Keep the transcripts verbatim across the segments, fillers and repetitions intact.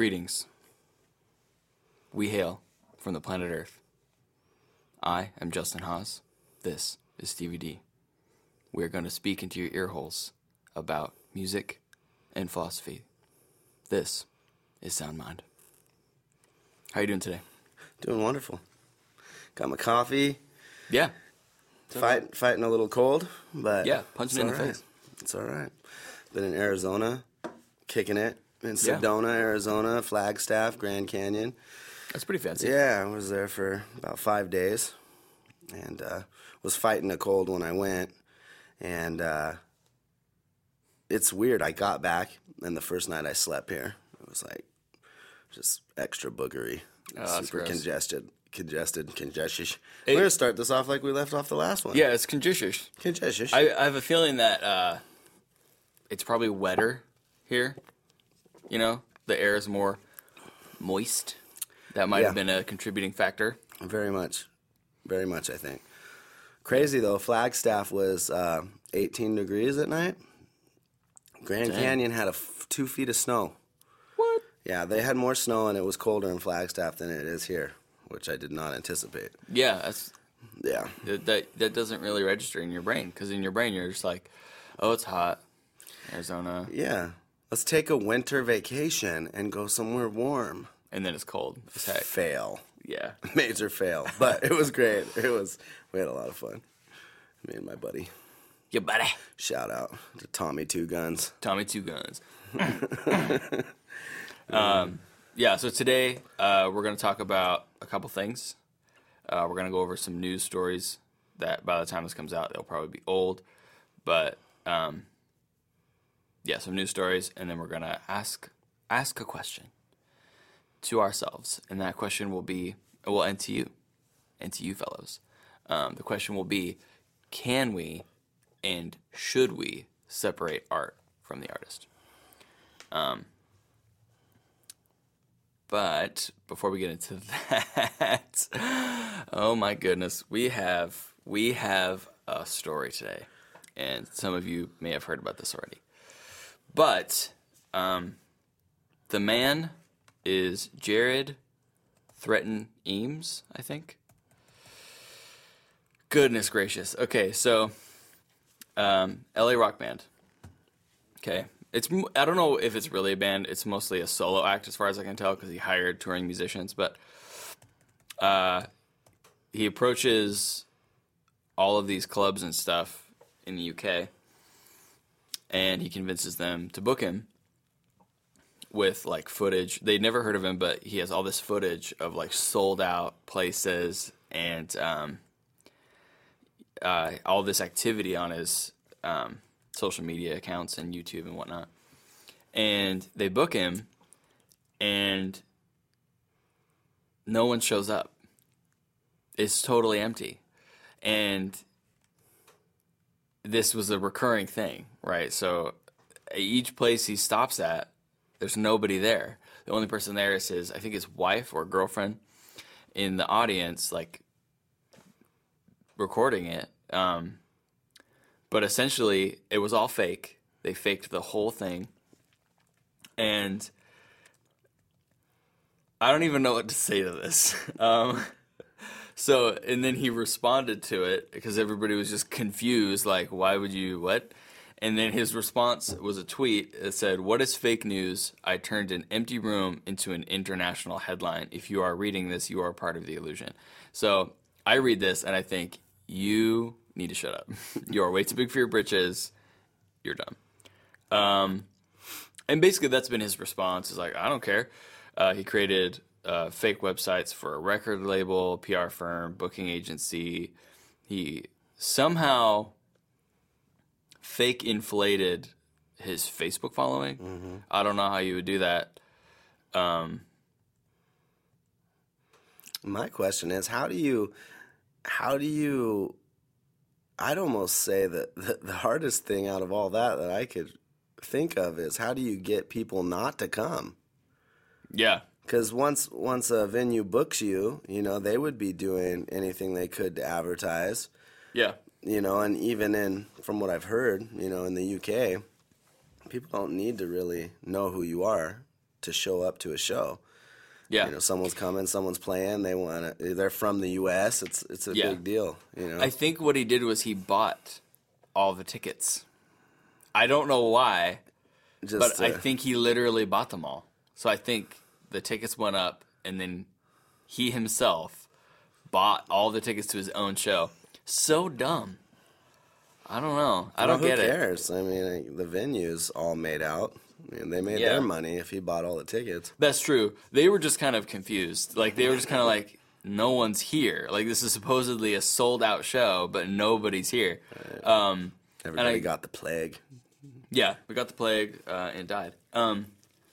Greetings. We hail from the planet Earth. I am Justin Haas. This is Stevie D. We are going to speak into your ear holes about music and philosophy. This is Sound Mind. How are you doing today? Doing wonderful. Got my coffee. Yeah. Fight, fighting a little cold, but yeah, punching in the right. face. It's all right. Been in Arizona, kicking it. In Yeah. Sedona, Arizona, Flagstaff, Grand Canyon. That's pretty fancy. Yeah, I was there for about five days, and uh, was fighting a cold when I went. And uh, it's weird. I got back, and the first night I slept here, it was like just extra boogery, Oh, that's super gross. congested, congested, congested. It- We're gonna start this off like we left off the last one. Yeah, it's congested. Congested. I, I have a feeling that uh, it's probably wetter here. You know, the air is more moist. That might Yeah. have been a contributing factor. Very much. Very much, I think. Crazy, though. Flagstaff was uh, eighteen degrees at night. Grand Dang. Canyon had a f- two feet of snow. What? Yeah, they had more snow, and it was colder in Flagstaff than it is here, which I did not anticipate. Yeah, that's, Yeah. that, that that doesn't really register in your brain, because in your brain you're just like, oh, it's hot, Arizona, Yeah. Let's take a winter vacation and go somewhere warm. and then it's cold as heck. Fail. Yeah. Major fail. But it was great. It was, we had a lot of fun. Me and my buddy. Yeah, buddy. Shout out to Tommy Two Guns. Tommy Two Guns. um, yeah, so today uh, we're going to talk about a couple things. Uh, we're going to go over some news stories that by the time this comes out, they'll probably be old. But, um, yeah, some news stories, and then we're going to ask ask a question to ourselves. And that question will be, well, and to you, and to you fellows. Um, the question will be, can we and should we separate art from the artist? Um, but before we get into that, oh my goodness, we have we have a story today, and some of you may have heard about this already. But um, the man is Jared Threaten Eames, I think. Goodness gracious. Okay, so um, L A rock band. Okay, it's I don't know if it's really a band. It's mostly a solo act, as far as I can tell, because he hired touring musicians. But uh, he approaches all of these clubs and stuff in the U K, and he convinces them to book him with like footage. They'd never heard of him, but he has all this footage of like sold out places and um, uh, all this activity on his um, social media accounts and YouTube and whatnot. And they book him, and no one shows up. It's totally empty. And this was a recurring thing, right? So each place he stops at, there's nobody there. The only person there is his, I think his wife or girlfriend in the audience, like, recording it. Um, but essentially, it was all fake. They faked the whole thing. And I don't even know what to say to this. Um, so, and then he responded to it because everybody was just confused, like, why would you, what? And then his response was a tweet that said, "What is fake news? I turned an empty room into an international headline. If you are reading this, you are part of the illusion." So I read this and I think, you need to shut up. You are way too big for your britches. You're dumb. Um, and basically that's been his response. Is like, I don't care. Uh, he created uh, fake websites for a record label, P R firm, booking agency. He somehow fake inflated his Facebook following. Mm-hmm. I don't know how you would do that. Um, My question is, how do you, how do you, I'd almost say that the, the hardest thing out of all that that I could think of is, how do you get people not to come? yeah. Because once once a venue books you, you know, they would be doing anything they could to advertise. Yeah. You know, and even in, from what I've heard, you know, in the U K, people don't need to really know who you are. to show up to a show. Yeah. You know, someone's coming, someone's playing. They want to. They're from the U S. It's it's a Yeah. big deal. You know. I think what he did was he bought all the tickets. I don't know why, Just, but I uh, think he literally bought them all. So I think the tickets went up, and then he himself bought all the tickets to his own show. So dumb. I don't know. I well, don't get who it. cares? I mean, like, the venue's all made out. I mean, they made Yeah. their money if he bought all the tickets. That's true. They were just kind of confused. Like, they were just kind of like, no one's here. Like, this is supposedly a sold-out show, but nobody's here. Um, Everybody I- got the plague. yeah, we got the plague uh, and died. Um,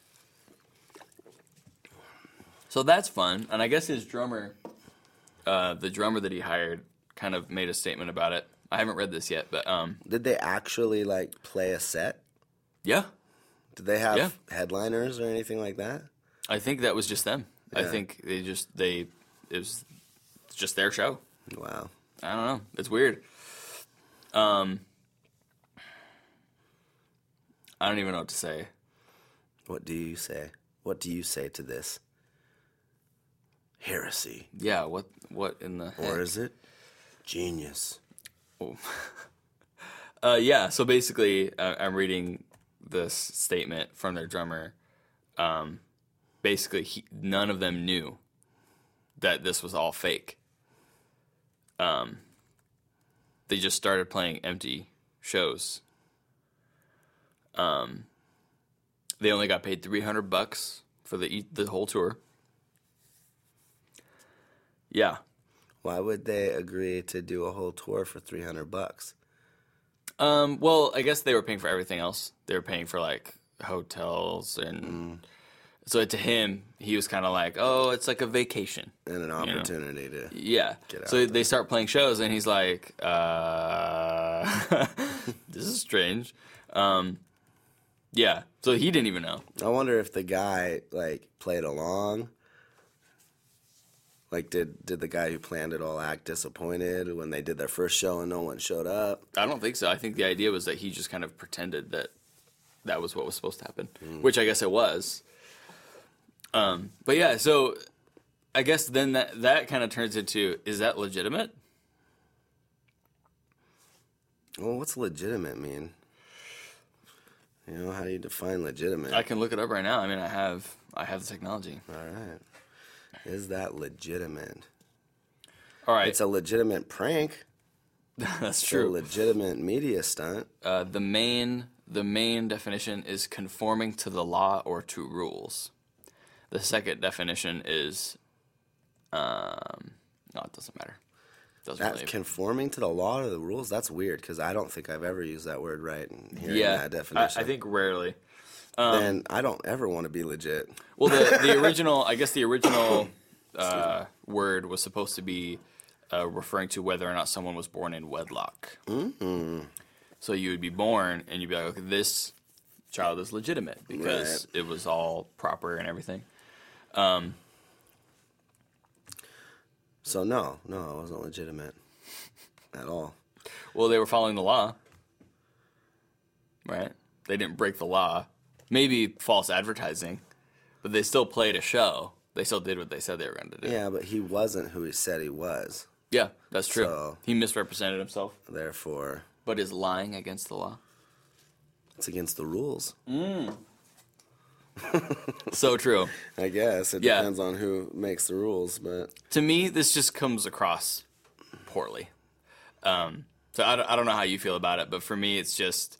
so that's fun. And I guess his drummer, uh, the drummer that he hired, kind of made a statement about it. I haven't read this yet, but um, Did they actually like play a set? yeah, Did they have Yeah. headliners or anything like that? I think that was just them. I Yeah. think they just, they, it was just their show. Wow. I don't know. It's weird. Um, I don't even know what to say. What do you say? What do you say to this? Heresy. Yeah, what what in the heck? Or is it genius? Uh, yeah, so basically, uh, I'm reading this statement from their drummer. Um, basically, he, none of them knew that this was all fake. Um, they just started playing empty shows. Um, they only got paid three hundred bucks for the e- the whole tour. Yeah. Why would they agree to do a whole tour for three hundred bucks? Um, well, I guess they were paying for everything else. They were paying for like hotels and Mm. so to him, he was kind of like, "Oh, it's like a vacation." And an know. opportunity to. Yeah. Get So out they start playing shows, and he's like, uh, "This is strange." Um, yeah. So he didn't even know. I wonder if the guy like played along. Like, did did the guy who planned it all act disappointed when they did their first show and no one showed up? I don't think so. I think the idea was that he just kind of pretended that that was what was supposed to happen, which I guess it was. Um, but yeah, so I guess then that that kind of turns into, is that legitimate? Well, what's legitimate mean? You know, how do you define legitimate? I can look it up right now. I mean, I have I have the technology. All right. Is that legitimate? All right, It's a legitimate prank. that's It's a true. legitimate media stunt. Uh, the main the main definition is conforming to the law or to rules. The second definition is, um, no, it doesn't matter. Doesn't That's really. conforming to the law or the rules? That's weird because I don't think I've ever used that word right in hearing yeah, that I, definition. I think rarely. Then I don't ever want to be legit. Well, the the original, I guess the original uh, word was supposed to be uh, referring to whether or not someone was born in wedlock. Mm-hmm. So you would be born, and you'd be like, okay, this child is legitimate because it was all proper and everything. So no, no, it wasn't legitimate at all. Well, they were following the law, right? They didn't break the law. Maybe false advertising, but they still played a show. They still did what they said they were going to do. Yeah, but he wasn't who he said he was. Yeah, that's true. So- He misrepresented himself, Therefore, but is lying against the law. it's against the rules. So true. I guess it Yeah. depends on who makes the rules, but To me, this just comes across poorly. Um, so I don't, I don't know how you feel about it, but for me, it's just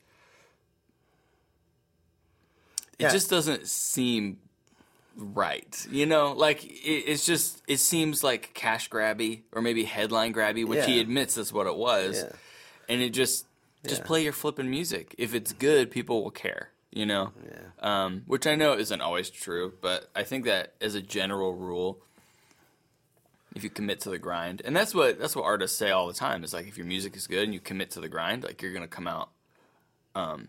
it Yeah. just doesn't seem right. You know, like it, it's just it seems like cash grabby or maybe headline grabby, which he Yeah. admits that's what it was, Yeah. and it just just Yeah. play your flipping music. If it's good, people will care. You know, Yeah. um, which I know isn't always true, but I think that as a general rule, if you commit to the grind, and that's what that's what artists say all the time, is like if your music is good and you commit to the grind, like you're gonna come out, um,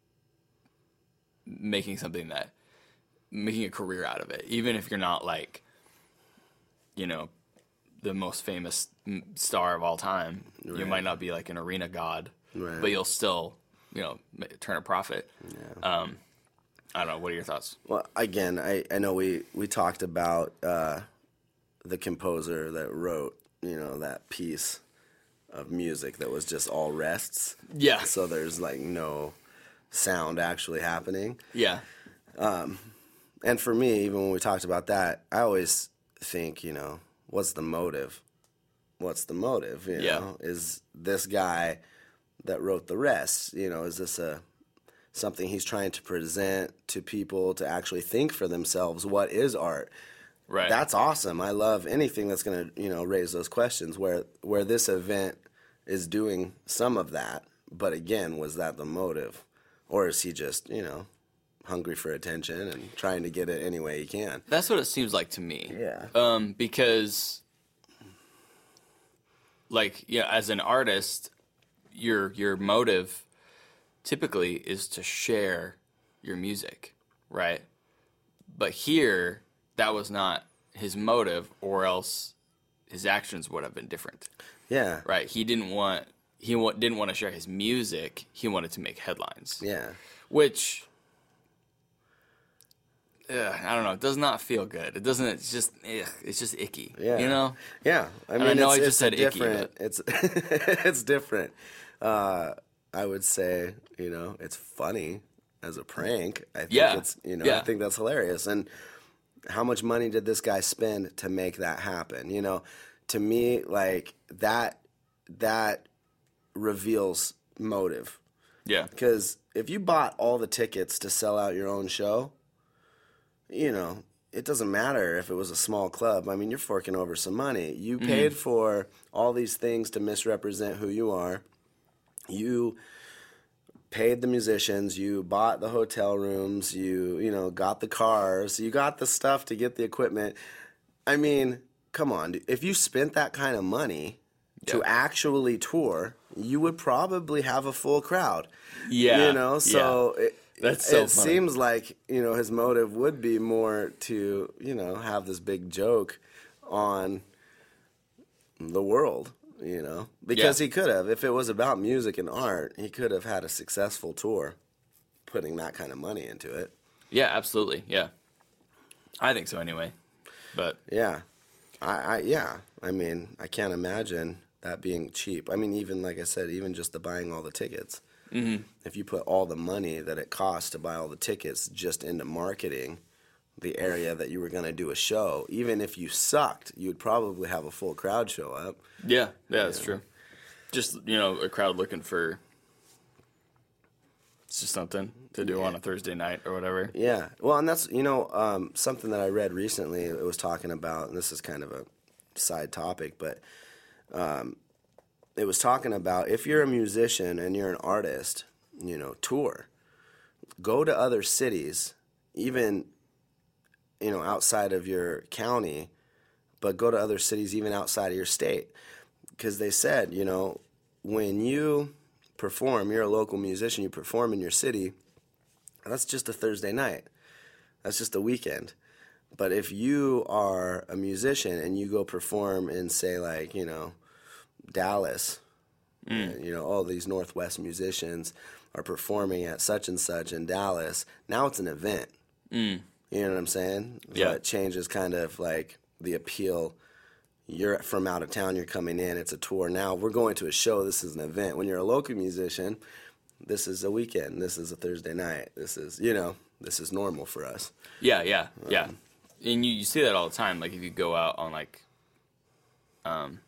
making something that making a career out of it, even if you're not like, you know, the most famous m- star of all time. You Right. might not be like an arena god, Right. but you'll still, you know, ma- turn a profit. yeah. Um, I don't know. What are your thoughts? Well, again, I, I know we, we talked about uh, the composer that wrote, you know, that piece of music that was just all rests. Yeah. So there's like no sound actually happening. Yeah. Um, and for me, even when we talked about that, I always think, you know, what's the motive? What's the motive? You Yeah. know, is this guy that wrote the rest, you know, is this a something he's trying to present to people to actually think for themselves? What is art? Right. That's awesome. I love anything that's going to, you know, raise those questions where where this event is doing some of that. But again, was that the motive? Or is he just, you know, hungry for attention and trying to get it any way he can? That's what it seems like to me. Yeah. Um, because, like, yeah, as an artist, your your motive typically is to share your music, right? But here, that was not his motive, or else his actions would have been different, Yeah. right? He didn't want he wa- didn't want to share his music. He wanted to make headlines, Yeah. which. Ugh, I don't know. It does not feel good. It doesn't. It's just. Ugh, it's just icky. Yeah. You know. Yeah. I And mean, I know it's, I just it's said a icky, different. but- It's it's different. Uh, I would say, you know, it's funny as a prank. I think Yeah. it's, you know, Yeah. I think that's hilarious. And how much money did this guy spend to make that happen? You know, to me, like that that reveals motive. Yeah. Because if you bought all the tickets to sell out your own show, you know, it doesn't matter if it was a small club. I mean, you're forking over some money. You paid for all these things to misrepresent who you are. You paid the musicians. You bought the hotel rooms. You, you know, got the cars. You got the stuff to get the equipment. I mean, come on. dude. If you spent that kind of money to Yeah. actually tour, you would probably have a full crowd. Yeah. You know, so it, That's so it funny. seems like, you know, his motive would be more to, you know, have this big joke on the world, you know, because Yeah. he could have, if it was about music and art, he could have had a successful tour putting that kind of money into it. Yeah. Absolutely. Yeah. I think so. Anyway. But Yeah. I, I yeah. I mean, I can't imagine that being cheap. I mean, even like I said, even just the buying all the tickets. Mm-hmm. If you put all the money that it costs to buy all the tickets just into marketing the area that you were going to do a show, even if you sucked, you'd probably have a full crowd show up. yeah. Yeah. That's true. Just, you know, a crowd looking for it's just something to do on a Thursday night or whatever. Yeah. Well, and that's, you know, um, something that I read recently. It was talking about, and this is kind of a side topic, but um, it was talking about if you're a musician and you're an artist, you know, tour, go to other cities, even, you know, outside of your county, but go to other cities even outside of your state. Because they said, you know, when you perform, you're a local musician, you perform in your city, that's just a Thursday night. That's just a weekend. But if you are a musician and you go perform in, say, like, you know, Dallas, and, you know, all these Northwest musicians are performing at such and such in Dallas, now it's an event. Mm. You know what I'm saying? So Yeah. it changes kind of like the appeal. You're from out of town, you're coming in, it's a tour. Now we're going to a show, this is an event. When you're a local musician, this is a weekend, this is a Thursday night, this is, you know, this is normal for us. Yeah. Yeah. Yeah. And you, you see that all the time. Like if you go out on like, um,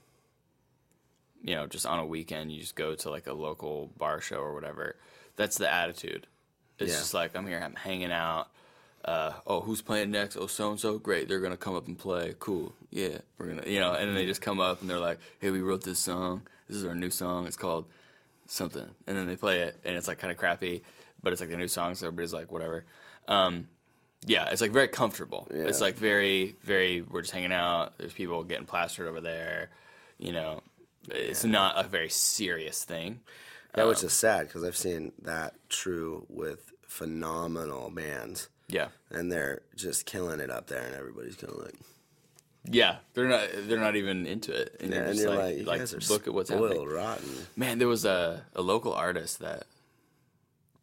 you know, just on a weekend, you just go to like a local bar show or whatever. That's the attitude. It's Yeah. just like, I'm here, I'm hanging out. Uh, oh, who's playing next? Oh, so and so, great. They're gonna come up and play. Cool. Yeah, we're gonna, you know. And then they just come up and they're like, "Hey, we wrote this song. This is our new song. It's called something." And then they play it, and it's like kind of crappy, but it's like the new song, so everybody's like, whatever. Um, yeah, it's like very comfortable. Yeah. It's like very, very. We're just hanging out. There's people getting plastered over there. You know, it's not a very serious thing. Yeah, which is sad because I've seen that true with phenomenal bands. Yeah. And they're just killing it up there, and everybody's kind of like, Yeah, they're not. They're not even into it, and, yeah, you're and just you're like, like, you guys are look at what's spoiled happening. rotten. Man, there was a, a local artist that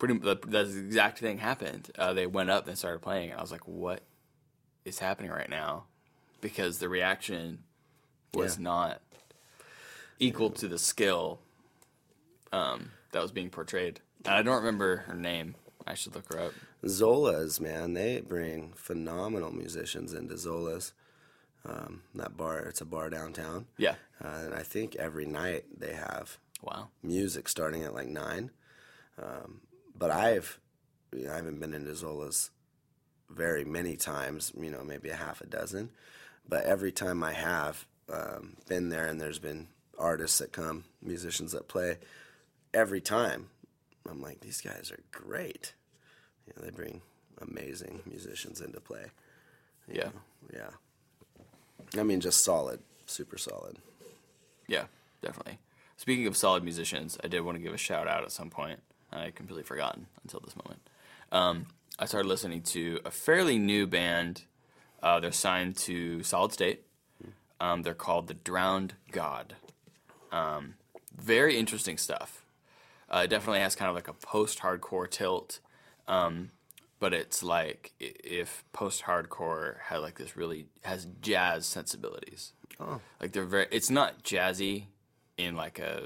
pretty the, the exact thing happened. Uh, they went up and started playing, and I was like, "What is happening right now?" Because the reaction was Yeah. not equal to the skill um, that was being portrayed. And I don't remember her name. I should look her up. Zola's, man, they bring phenomenal musicians into Zola's. Um, that bar, it's a bar downtown. Yeah. Uh, and I think every night they have Wow. music starting at like nine. Um, but I've, you know, I haven't been into Zola's very many times, you know, maybe a half a dozen. But every time I have um, been there and there's been artists that come, musicians that play, every time I'm like, these guys are great. You know, they bring amazing musicians into play. You Yeah. know, yeah. I mean, just solid, super solid. Yeah, definitely. Speaking of solid musicians, I did want to give a shout out at some point. I had completely forgotten until this moment. Um, I started listening to a fairly new band. Uh, they're signed to Solid State. Um, they're called The Drowned God. Um, very interesting stuff. Uh, it definitely has kind of like a post-hardcore tilt. Um, but it's like i- if post-hardcore had like this really, has jazz sensibilities. Oh. Like they're very, it's not jazzy in like a,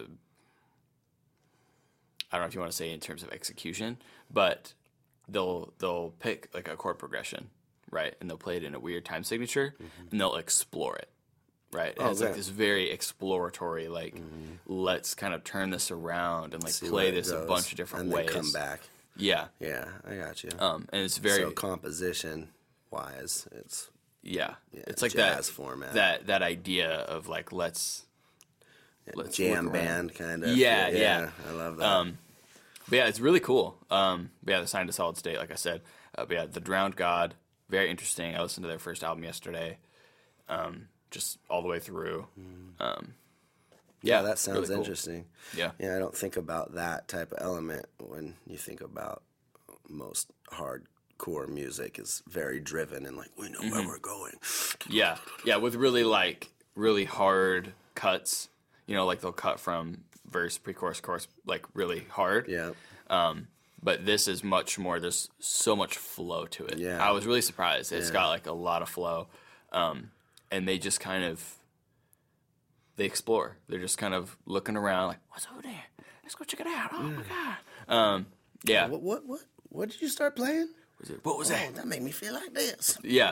I don't know if you want to say in terms of execution, but they'll they'll pick like a chord progression, right, and they'll play it in a weird time signature, and they'll explore it, right. It Oh, has like yeah. this very exploratory, like let's kind of turn this around and like See play where it this a goes, bunch of different and ways. then come back. Yeah, Yeah, I got you. um, and it's very so composition wise, it's yeah. yeah, It's like jazz that format. that that idea of like let's let's jam work around. band kind of. Yeah, yeah. I love that. Um, but yeah, it's really cool. Um, but yeah, they're signed to Solid State, like I said. Uh, but yeah, The Drowned God, very interesting. I listened to their first album yesterday, um, just all the way through. Um, yeah, yeah, that sounds really cool. interesting. Yeah, Yeah, I don't think about that type of element when you think about most hardcore music is very driven and like we know Mm-hmm. where we're going. yeah, yeah, with really like really hard cuts. You know, like they'll cut from verse, pre-chorus, chorus, like really hard. Yeah. Um, but this is much more. There's so much flow to it. Yeah. I was really surprised. It's Yeah. got like a lot of flow, um, and they just kind of they explore. They're just kind of looking around, like what's over there? Let's go check it out. Oh my god. Um, yeah. What what what what did you start playing? Was it- What was Oh, that? that made me feel like this. Yeah.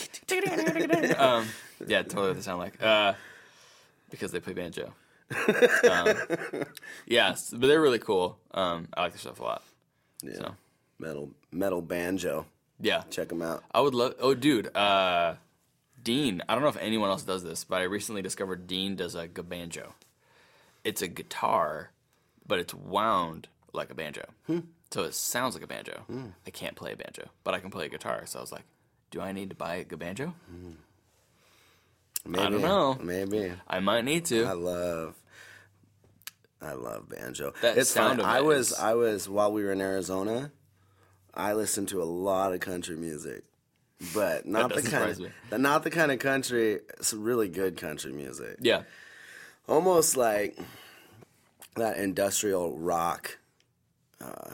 um, yeah, totally what they sound like. Uh, because they play banjo. um, yeah, s- but they're really cool. Um, I like their stuff a lot. Yeah. So Metal metal banjo. yeah. Check them out. I would love. Oh, dude, uh, Dean. I don't know if anyone else does this, but I recently discovered Dean does a gabanjo. It's a guitar, but it's wound like a banjo, so it sounds like a banjo. I can't play a banjo, but I can play a guitar. So I was like, do I need to buy a gabanjo? Maybe, don't know. Maybe. I might need to. I love I love banjo. That it's sound fun. of I it was is- I was while we were in Arizona, I listened to a lot of country music. But not the doesn't kind surprise of the, not the kind of country, it's really good country music. Yeah, Almost like that industrial rock uh,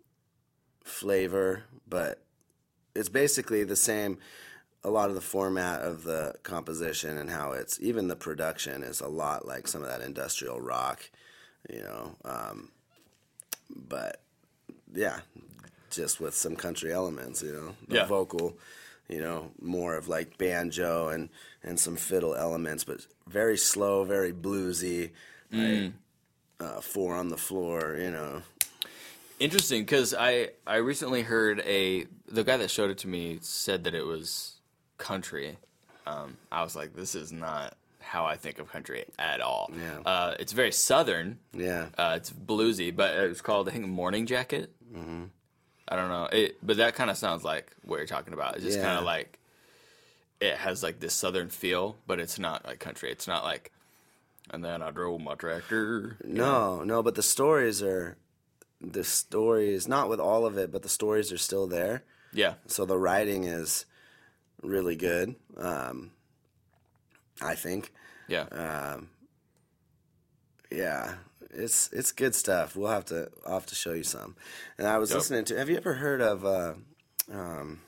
flavor, but it's basically the same. A lot of the format of the composition and how it's even the production is a lot like some of that industrial rock, you know. Um, but yeah, just with some country elements, you know, the Yeah. vocal, you know, more of like banjo and and some fiddle elements, but very slow, very bluesy, like, uh, four on the floor, you know. interesting. Because I I recently heard a the guy that showed it to me said that it was country. Um, I was like, this is not how I think of country at all. Yeah. Uh, it's very southern. Yeah. Uh, it's bluesy, but it was called I think Morning Jacket. Mm-hmm. I don't know, it, but that kind of sounds like what you're talking about. It's just Yeah. kind of like it has like this southern feel, but it's not like country. It's not like. And then I drove my tractor. No, no, but the stories are the stories, not with all of it, but the stories are still there. Yeah. So the writing is really good, um, I think. Yeah. Um, yeah, it's it's good stuff. We'll have to I'll have to show you some. And I was Dope. listening to. Have you ever heard of? Uh, um,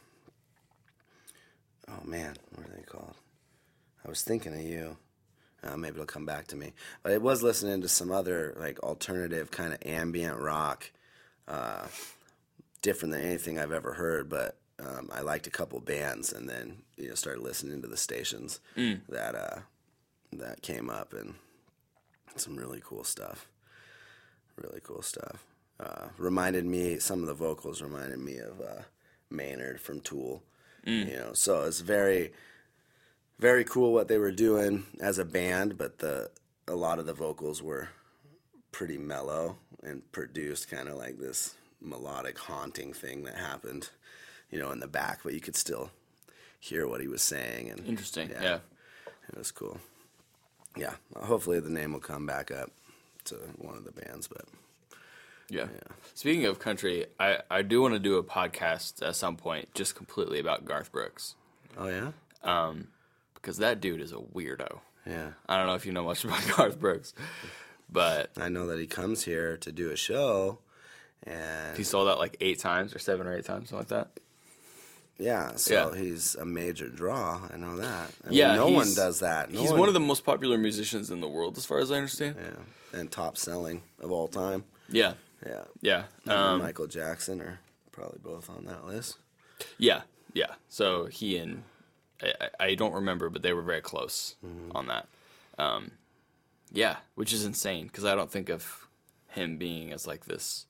oh man, what are they called? I was thinking of you. Uh, maybe it'll come back to me. But I was listening to some other like alternative kind of ambient rock, uh, different than anything I've ever heard. But um, I liked a couple bands, and then you know started listening to the stations Mm. that uh, that came up, and some really cool stuff. Really cool stuff. Uh, reminded me, some of the vocals reminded me of uh, Maynard from Tool. Mm. You know, so it's very, very cool what they were doing as a band, but the a lot of the vocals were pretty mellow and produced kind of like this melodic haunting thing that happened, you know, in the back, but you could still hear what he was saying. And Interesting. Yeah. yeah. It was cool. Yeah, hopefully the name will come back up to one of the bands, but Yeah. yeah. Speaking of country, I, I do want to do a podcast at some point just completely about Garth Brooks. Oh, yeah? Um, because that dude is a weirdo. Yeah. I don't know if you know much about Garth Brooks, but I know that he comes here to do a show, and he sold out like eight times or seven or eight times, something like that. yeah, so Yeah. he's a major draw. I know that. I Yeah, mean, no one he's- does that. No He's one, one of the most popular musicians in the world, as far as I understand. yeah, and top selling of all time. Yeah. Yeah. Yeah. Him and Um, Michael Jackson are probably both on that list. yeah. Yeah. So he and I, I I don't remember, but they were very close Mm-hmm. on that. Um, yeah, which is insane because I don't think of him being as like this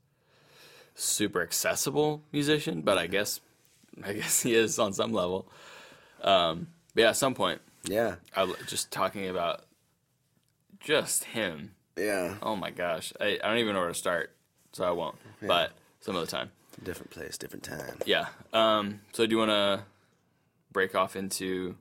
super accessible musician, but I guess I guess he is on some level. Um, but yeah, at some point, Yeah. I l- just talking about just him. Yeah. Oh my gosh, I, I don't even know where to start, so I won't. But some other time. Different place, different time. Yeah. Um, so do you want to break off into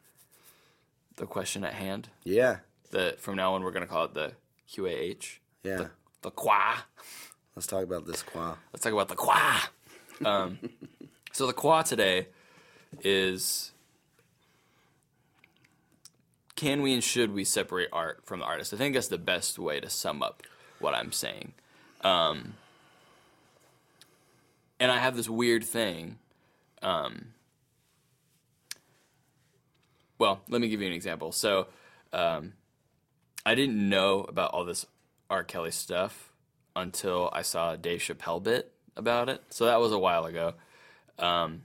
the question at hand? Yeah. The from now on we're gonna call it the Q A H. Yeah. The, the qua. Let's talk about this qua. Let's talk about the qua. Um, so the qua today is: can we and should we separate art from the artist? I think that's the best way to sum up what I'm saying. Um, and I have this weird thing. Um, well, let me give you an example. So, um, I didn't know about all this R. Kelly stuff until I saw a Dave Chappelle bit about it. So that was a while ago. Um,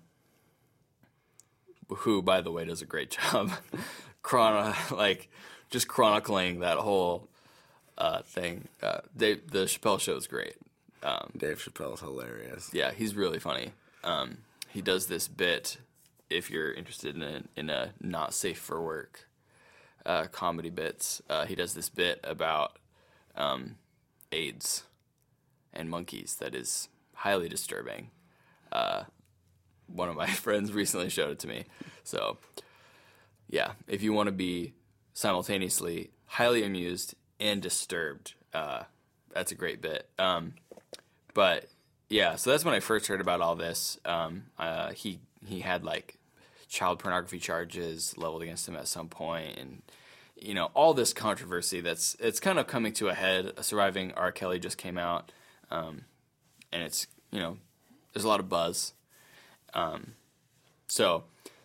who, by the way, does a great job, chrono like just chronicling that whole uh, thing. Uh, Dave, the Chappelle Show is great. Um, Dave Chappelle's hilarious. yeah, he's really funny. Um, he does this bit. If you're interested in a, in a not safe for work uh, comedy bits, uh, he does this bit about um, AIDS and monkeys that is highly disturbing. Uh, one of my friends recently showed it to me. So, yeah, if you want to be simultaneously highly amused and disturbed, uh, that's a great bit. Um, but yeah, so that's when I first heard about all this. Um, uh, he he had like child pornography charges leveled against him at some point, and you know all this controversy that's it's kind of coming to a head. Surviving R. Kelly just came out, um, and it's you know there's a lot of buzz. Um, so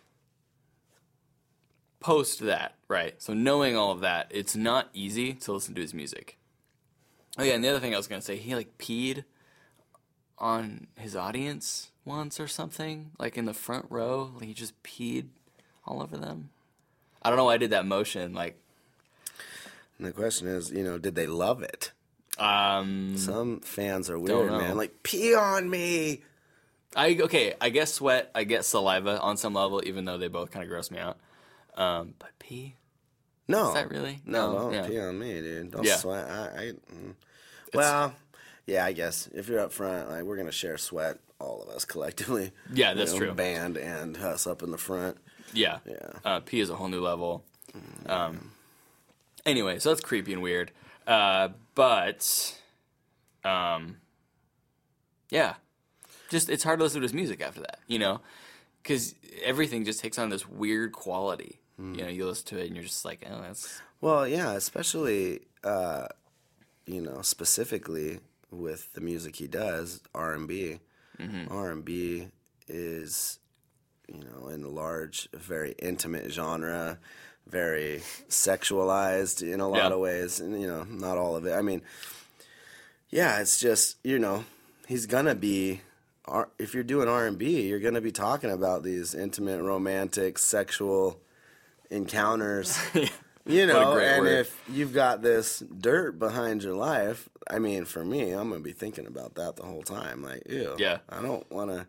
post that, right? So knowing all of that, it's not easy to listen to his music. Oh yeah, and the other thing I was gonna say, he like peed on his audience once or something, like in the front row. Like he just peed all over them. I don't know why I did that motion. Like, And the question is, you know, did they love it? um, Some fans are Don't weird, know. man. Like, pee on me. I okay. I get sweat. I get saliva on some level, even though they both kind of gross me out. Um, but pee. No. Is that really? No, No, don't yeah. pee on me, dude. Don't Yeah. sweat. I, I mm. Well, yeah, I guess if you're up front, like we're gonna share sweat, all of us collectively. Yeah, that's You know, true. Band and us up in the front. Yeah. Yeah. Uh, pee is a whole new level. Um, anyway, so that's creepy and weird. Uh, but, um, yeah, just it's hard to listen to his music after that, you know, because everything just takes on this weird quality. You know, you listen to it and you're just like, oh, that's Well, yeah, especially uh, you know, specifically with the music he does, R and B. Mm-hmm. R and B is, you know, in a large, very intimate genre, very sexualized in a lot Yeah. of ways, and, you know, not all of it. I mean, yeah, it's just, you know, he's gonna be, if you're doing R and B, you're gonna be talking about these intimate, romantic, sexual encounters. You know, and word. if you've got this dirt behind your life, I mean, for me, I'm going to be thinking about that the whole time. Like, ew. Yeah. I don't want to,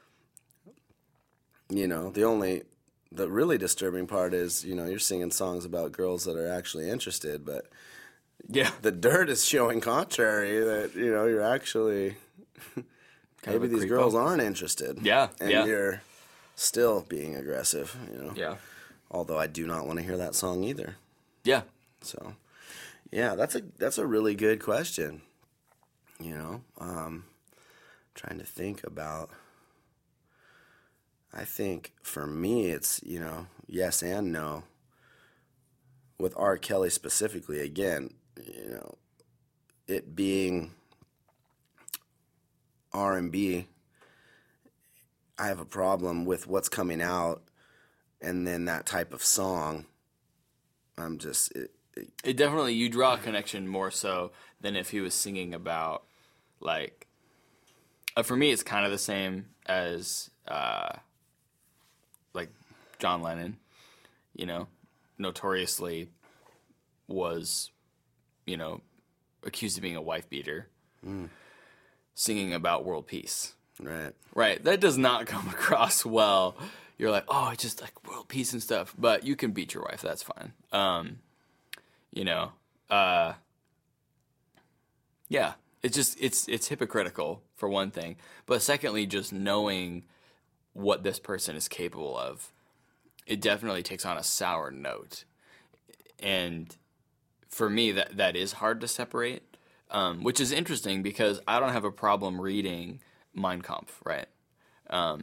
you know, the only, the really disturbing part is, you know, you're singing songs about girls that are actually interested, but Yeah. the dirt is showing contrary that, you know, you're actually, Kind of maybe a these creepo. girls aren't interested. Yeah, And yeah. you're still being aggressive, you know. Yeah. Although I do not want to hear that song either. Yeah. So, yeah, that's a that's a really good question. You know, um, trying to think about. I think for me, it's, you know, yes and no. With R. Kelly specifically, again, you know, it being R and B, I have a problem with what's coming out, and then that type of song. I'm just. It, It definitely, you draw a connection more so than if he was singing about, like, uh, for me, it's kind of the same as, uh, like, John Lennon, you know, notoriously was, you know, accused of being a wife beater, mm. singing about world peace. Right. Right. That does not come across well. You're like, oh, it's just like world peace and stuff, but you can beat your wife. That's fine. Um, You know, uh, yeah, it's just, it's, it's hypocritical for one thing. But secondly, just knowing what this person is capable of, it definitely takes on a sour note. And for me, that, that is hard to separate, um, which is interesting because I don't have a problem reading Mein Kampf, right? Um,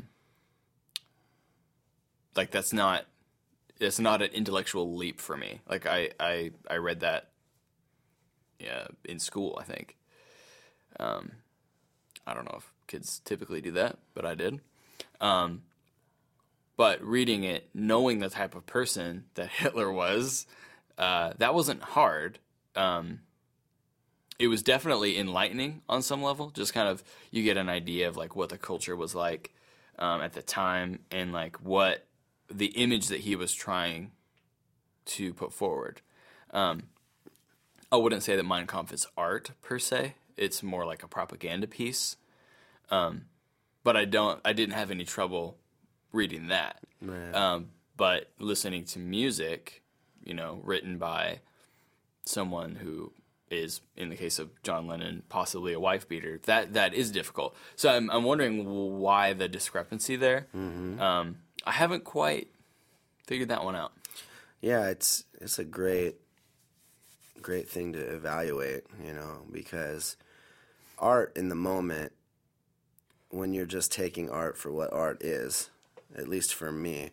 like that's not, it's not an intellectual leap for me. Like I, I, I read that, yeah, in school, I think. Um, I don't know if kids typically do that, but I did. Um, but reading it, knowing the type of person that Hitler was, uh, that wasn't hard. Um, it was definitely enlightening on some level. Just kind of, you get an idea of like what the culture was like um, at the time and like what the image that he was trying to put forward. Um, I wouldn't say that Mein Kampf is art per se. It's more like a propaganda piece. Um, but I don't, I didn't have any trouble reading that. Right. Um, but listening to music, you know, written by someone who is, in the case of John Lennon, possibly a wife beater, that that is difficult. So I'm I'm wondering why the discrepancy there. Mm-hmm. Um, I haven't quite figured that one out. Yeah, it's it's a great great thing to evaluate, you know, because art in the moment, when you're just taking art for what art is, at least for me,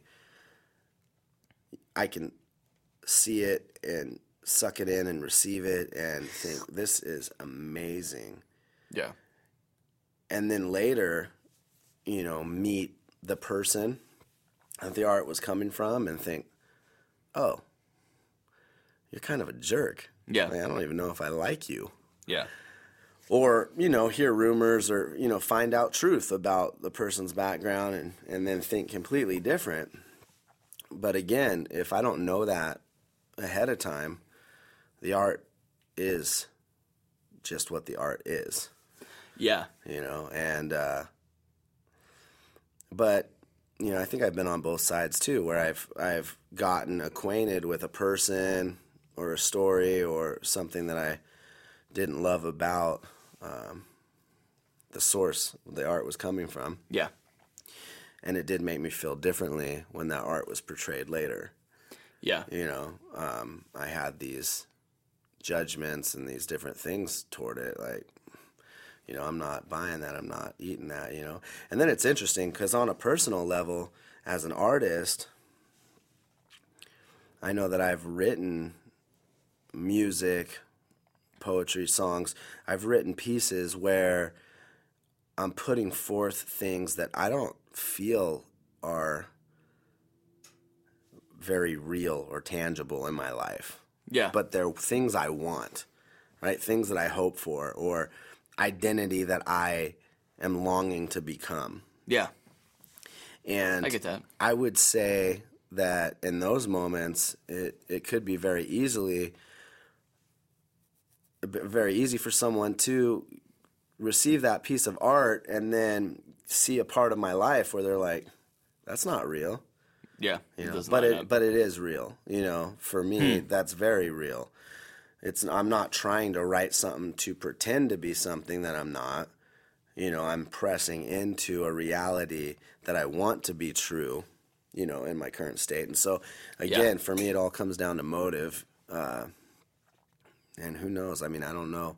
I can see it and suck it in and receive it and think, this is amazing. Yeah. And then later, you know, meet the person that the art was coming from and think, oh, you're kind of a jerk. Yeah. Like, I don't even know if I like you. Yeah. Or, you know, hear rumors or, you know, find out truth about the person's background and, and then think completely different. But again, if I don't know that ahead of time, the art is just what the art is. Yeah. You know, and, uh, but, you know, I think I've been on both sides too, where I've, I've gotten acquainted with a person or a story or something that I didn't love about um, the source the art was coming from. Yeah. And it did make me feel differently when that art was portrayed later. Yeah. You know, um, I had these judgments and these different things toward it, like, you know, I'm not buying that, I'm not eating that, you know. And then it's interesting because on a personal level, as an artist, I know that I've written music, poetry, songs. I've written pieces where I'm putting forth things that I don't feel are very real or tangible in my life. Yeah. But they're things I want, right? Things that I hope for, or identity that I am longing to become. Yeah. And I get that. I would say that in those moments, it, it could be very easily, very easy for someone to receive that piece of art and then see a part of my life where they're like, that's not real. Yeah. You It know, doesn't but line it up. but it is real. You know, for me, Hmm. that's very real. It's I'm not trying to write something to pretend to be something that I'm not. You know, I'm pressing into a reality that I want to be true, you know, in my current state. And so, again, Yeah. for me, it all comes down to motive. Uh, and who knows? I mean, I don't know.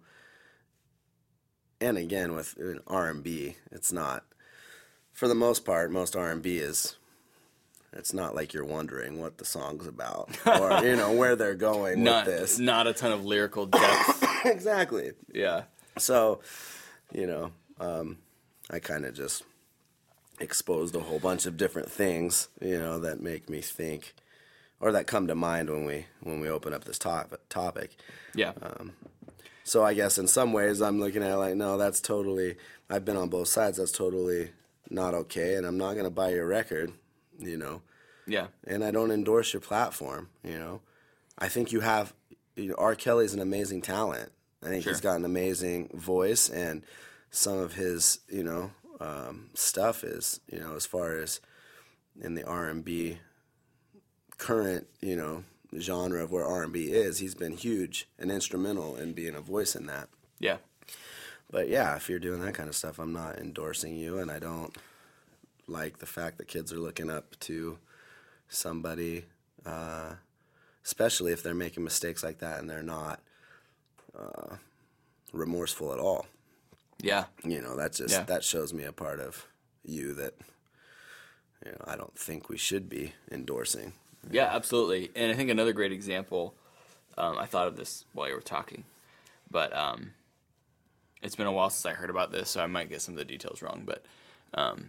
And again, with R and B, it's not, for the most part, most R and B is, it's not like you're wondering what the song's about or, you know, where they're going Not, with this. not a ton of lyrical depth. Exactly. Yeah. So, you know, um, I kind of just exposed a whole bunch of different things, you know, that make me think, or that come to mind when we when we open up this top, topic. Yeah. So I guess in some ways I'm looking at it like, no, that's totally, I've been on both sides, that's totally not okay, and I'm not going to buy your record, you know, Yeah. and I don't endorse your platform, you know. I think you have, you know, R. Kelly's an amazing talent. I think Sure. he's got an amazing voice, and some of his, you know, um, stuff is, you know, as far as in the R and B current, you know, genre of where R and B is, he's been huge and instrumental in being a voice in that. Yeah. But yeah, if you're doing that kind of stuff, I'm not endorsing you, and I don't like the fact that kids are looking up to somebody, uh, especially if they're making mistakes like that and they're not uh, remorseful at all. Yeah. You know, that just Yeah. that shows me a part of you that, you know, I don't think we should be endorsing. Yeah, absolutely. And I think another great example, um, I thought of this while you were talking, but um, it's been a while since I heard about this, so I might get some of the details wrong. But um,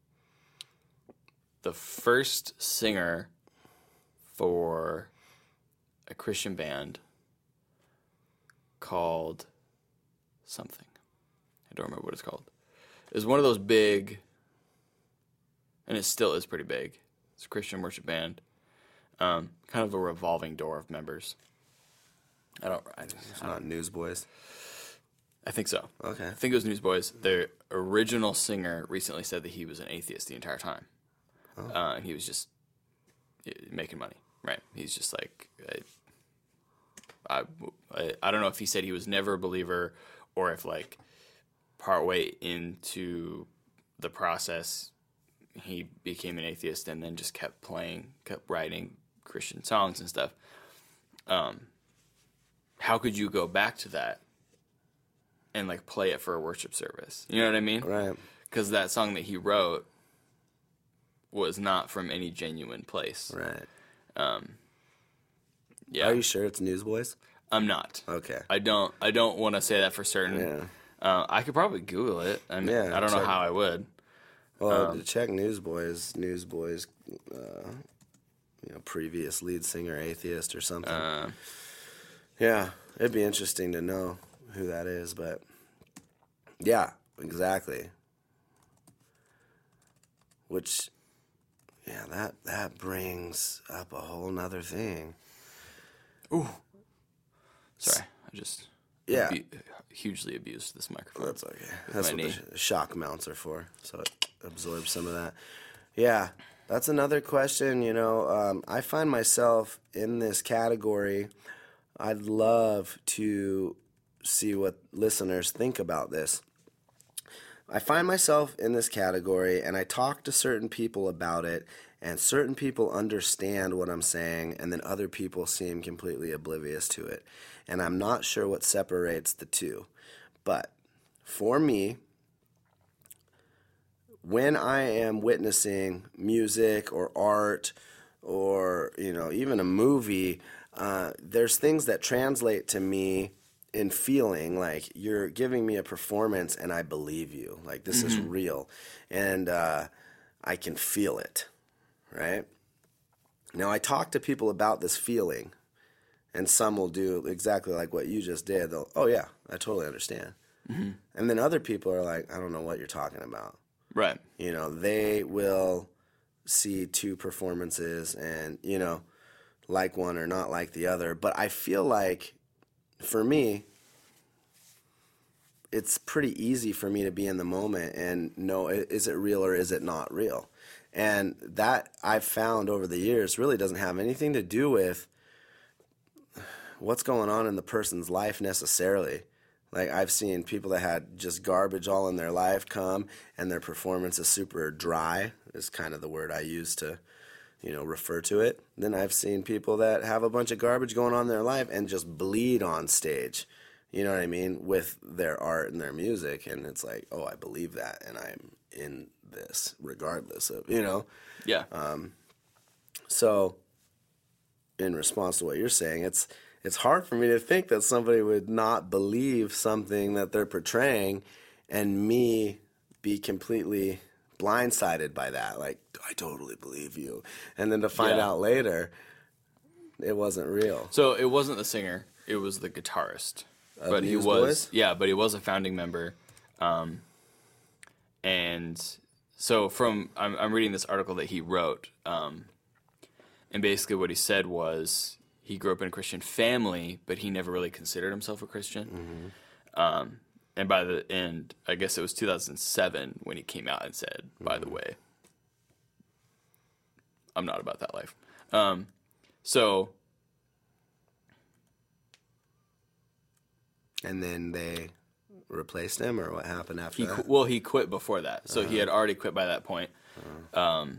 the first singer for a Christian band called something, I don't remember what it's called. It was one of those big, and it still is pretty big. It's a Christian worship band. Um, kind of a revolving door of members. I don't. I, It's I, not don't, Newsboys. I think so. Okay. I think it was Newsboys. Their original singer recently said that he was an atheist the entire time. Oh. Uh, and he was just uh, making money, right? He's just like, I, I, I don't know if he said he was never a believer or if like partway into the process he became an atheist and then just kept playing, kept writing Christian songs and stuff. Um, how could you go back to that and like play it for a worship service? You know what I mean? Right. Because that song that he wrote was not from any genuine place. Right. Yeah, Are you sure it's Newsboys? I'm not. Okay. I don't. I don't want to say that for certain. Yeah. Uh, I could probably Google it. I mean, Yeah, I don't know check how it. I would. Well, Um, to check Newsboys, Newsboys, uh, you know, previous lead singer, atheist or something. Uh, Yeah, it'd be interesting to know who that is, but yeah, exactly. Which, yeah, that that brings up a whole nother thing. sorry, I just Yeah. abu- hugely abused this microphone. That's okay. That's my what the knee. sh- shock mounts are for, so it absorbs some of that. Yeah, that's another question. You know, um, I find myself in this category. I'd love to see what listeners think about this. I find myself in this category, and I talk to certain people about it, and certain people understand what I'm saying, and then other people seem completely oblivious to it. And I'm not sure what separates the two. But for me, when I am witnessing music or art or, you know, even a movie, uh, there's things that translate to me in feeling like you're giving me a performance and I believe you. Like this mm-hmm. is real. And uh, I can feel it, right? Now I talk to people about this feeling, and some will do exactly like what you just did. They'll, oh yeah, I totally understand. Mm-hmm. And then other people are like, I don't know what you're talking about. Right. You know, they will see two performances and, you know, like one or not like the other. But I feel like, for me, it's pretty easy for me to be in the moment and know, is it real or is it not real? And that I've found over the years really doesn't have anything to do with what's going on in the person's life necessarily. Like, I've seen people that had just garbage all in their life come, and their performance is super dry, is kind of the word I use to, you know, refer to it. Then I've seen people that have a bunch of garbage going on in their life and just bleed on stage, you know what I mean, with their art and their music. And it's like, oh, I believe that, and I'm in this regardless of, you know. Yeah. Um, so, in response to what you're saying, it's... It's hard for me to think that somebody would not believe something that they're portraying and me be completely blindsided by that. Like, I totally believe you. And then to find yeah. out later, it wasn't real. So it wasn't the singer. It was the guitarist. Of but he was, Boys? yeah, but he was a founding member. Um, and so from, I'm, I'm reading this article that he wrote. Um, and basically what he said was, he grew up in a Christian family, but he never really considered himself a Christian. Mm-hmm. Um, and by the end, I guess it was two thousand seven when he came out and said, by mm-hmm. the way, I'm not about that life. Um, so. And then they replaced him, or what happened after he, that? Well, he quit before that. So uh-huh. he had already quit by that point. Uh-huh. Um,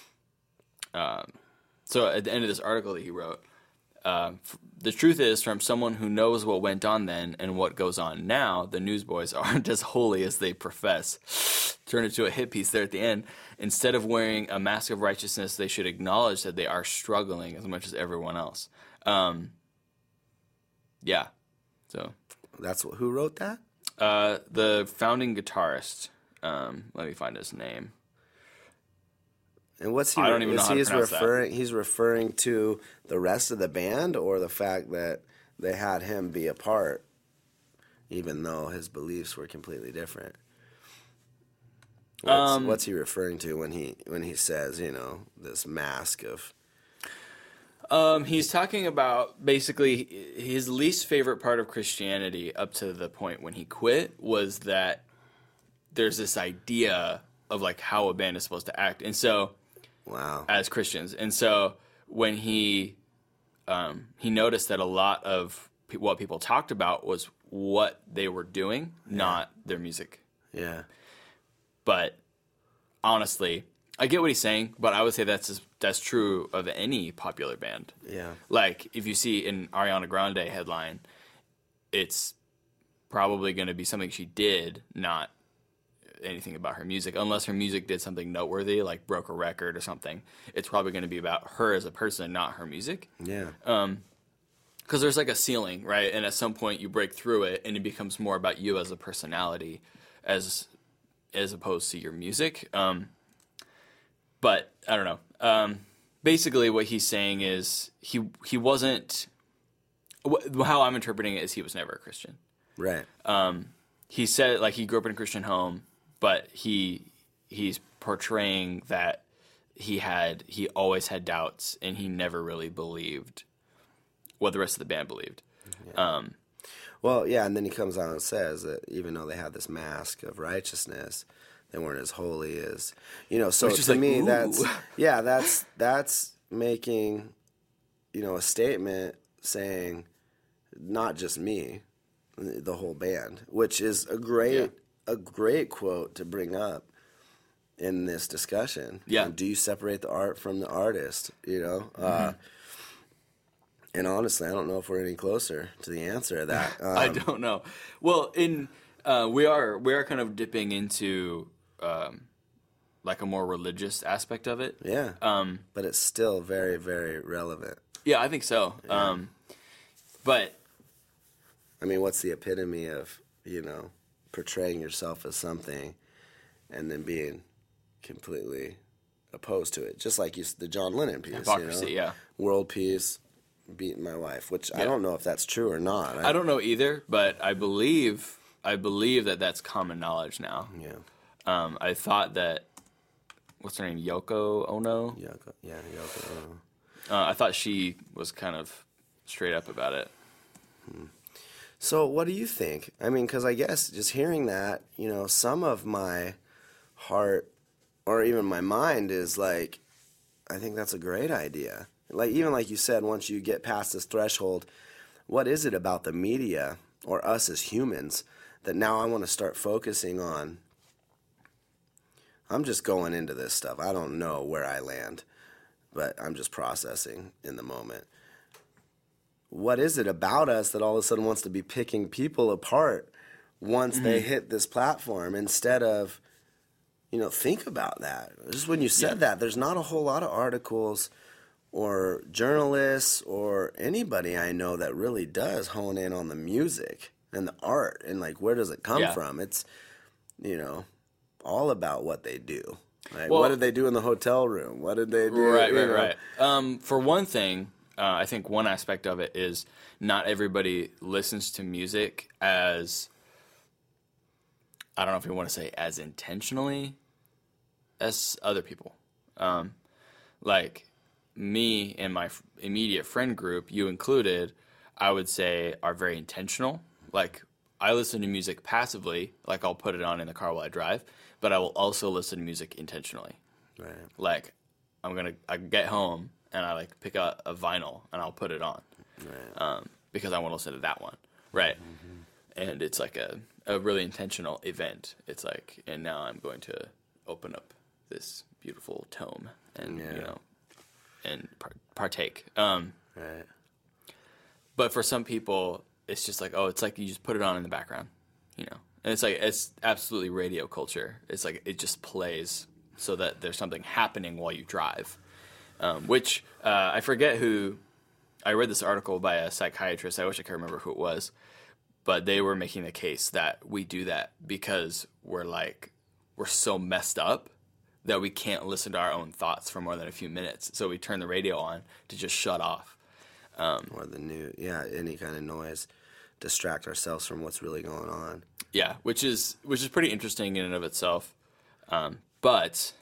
um, so at the end of this article that he wrote, Uh, f- the truth is, from someone who knows what went on then and what goes on now, the Newsboys aren't as holy as they profess. Turn it to a hit piece there at the end. Instead of wearing a mask of righteousness, they should acknowledge that they are struggling as much as everyone else. Um, yeah. So that's what, who wrote that? Uh, the founding guitarist. Um, let me find his name. And what's he? I don't even know how to he's pronounce referring? that. He's referring to the rest of the band, or the fact that they had him be a part, even though his beliefs were completely different. What's, um, what's he referring to when he when he says, you know, this mask of? Um, he's talking about basically his least favorite part of Christianity up to the point when he quit was that there's this idea of like how a band is supposed to act, and so. Wow. As Christians. And so when he um, he noticed that a lot of pe- what people talked about was what they were doing, yeah. not their music. Yeah. But honestly, I get what he's saying, but I would say that's just, that's true of any popular band. Yeah. Like if you see an Ariana Grande headline, it's probably going to be something she did, not anything about her music, unless her music did something noteworthy, like broke a record or something. It's probably going to be about her as a person, not her music. Yeah. Um, because there's like a ceiling, right? And at some point you break through it, and it becomes more about you as a personality, as as opposed to your music. Um, but I don't know. Um, basically, what he's saying is he he wasn't. Wh- how I'm interpreting it is he was never a Christian. Right. Um, he said like he grew up in a Christian home. But he he's portraying that he had he always had doubts, and he never really believed what the rest of the band believed. Yeah. Um, well, yeah, and then he comes out and says that even though they had this mask of righteousness, they weren't as holy as, you know. So to like, me, ooh. that's yeah, that's that's making, you know, a statement saying, not just me, the whole band, which is a great. Yeah. A great quote to bring up in this discussion. Yeah. You know, do you separate the art from the artist? You know, mm-hmm. uh, and honestly, I don't know if we're any closer to the answer to that. Um, I don't know. Well, in uh, we are we are kind of dipping into um, like a more religious aspect of it. Yeah. Um, but it's still very, very relevant. Yeah, I think so. Yeah. Um, but I mean, what's the epitome of, you know, portraying yourself as something and then being completely opposed to it? Just like you, the John Lennon piece. Hypocrisy, you know? yeah. World peace, beating my wife, which Yeah. I don't know if that's true or not. I, I don't know either, but I believe I believe that that's common knowledge now. Yeah. Um, I thought that, what's her name, Yoko Ono? Yoko, yeah, Yoko Ono. Uh, I thought she was kind of straight up about it. So what do you think? I mean, because I guess just hearing that, you know, some of my heart or even my mind is like, I think that's a great idea. Like, even like you said, once you get past this threshold, what is it about the media or us as humans that now I want to start focusing on? I'm just going into this stuff. I don't know where I land, but I'm just processing in the moment. What is it about us that all of a sudden wants to be picking people apart once mm-hmm. they hit this platform instead of, you know, think about that. Just when you said yeah. that, there's not a whole lot of articles or journalists or anybody I know that really does hone in on the music and the art and, like, where does it come yeah. from? It's, you know, all about what they do. Like, well, what did they do in the hotel room? What did they do? Right, right, know? right. Um, for one thing, uh, I think one aspect of it is not everybody listens to music as, I don't know if you want to say as intentionally as other people. Um, like me and my f- immediate friend group, you included, I would say are very intentional. Like, I listen to music passively, like I'll put it on in the car while I drive, but I will also listen to music intentionally. Right. Like, I'm gonna I get home and I like pick out a vinyl and I'll put it on, right. um, because I want to listen to that one, right? Mm-hmm. And it's like a, a really intentional event. It's like, and now I'm going to open up this beautiful tome and yeah. you know, and par- partake. Um, right. But for some people, it's just like, oh, it's like you just put it on in the background, you know. And it's like, it's absolutely radio culture. It's like it just plays so that there's something happening while you drive. Um, which uh, I forget who. I read this article by a psychiatrist. I wish I could remember who it was, but they were making the case that we do that because we're like we're so messed up that we can't listen to our own thoughts for more than a few minutes. So we turn the radio on to just shut off. Um, or the new, yeah, any kind of noise, distract ourselves from what's really going on. Yeah, which is which is pretty interesting in and of itself. Um, but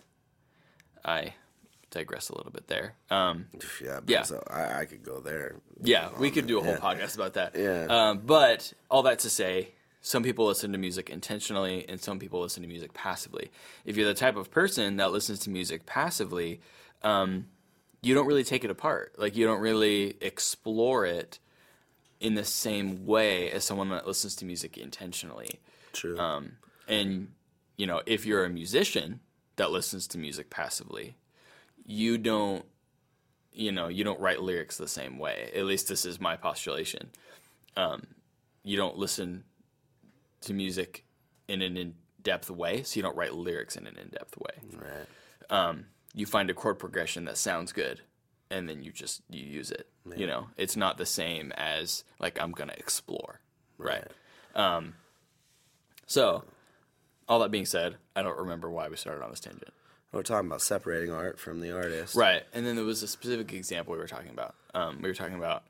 I digress a little bit there. Um, yeah, yeah. So I, I could go there. Yeah, we could it. do a whole yeah. podcast about that. Yeah. Um, but all that to say, some people listen to music intentionally and some people listen to music passively. If you're the type of person that listens to music passively, um, you don't really take it apart. Like, you don't really explore it in the same way as someone that listens to music intentionally. True. Um, and, you know, if you're a musician that listens to music passively, you don't, you know, you don't write lyrics the same way. At least this is my postulation. Um, you don't listen to music in an in-depth way, so you don't write lyrics in an in-depth way. Right. Um, you find a chord progression that sounds good, and then you just you use it. Yeah. You know, it's not the same as like I'm gonna explore, right? right? Um, so, all that being said, I don't remember why we started on this tangent. We're talking about separating art from the artist, right? And then there was a specific example we were talking about. Um, we were talking about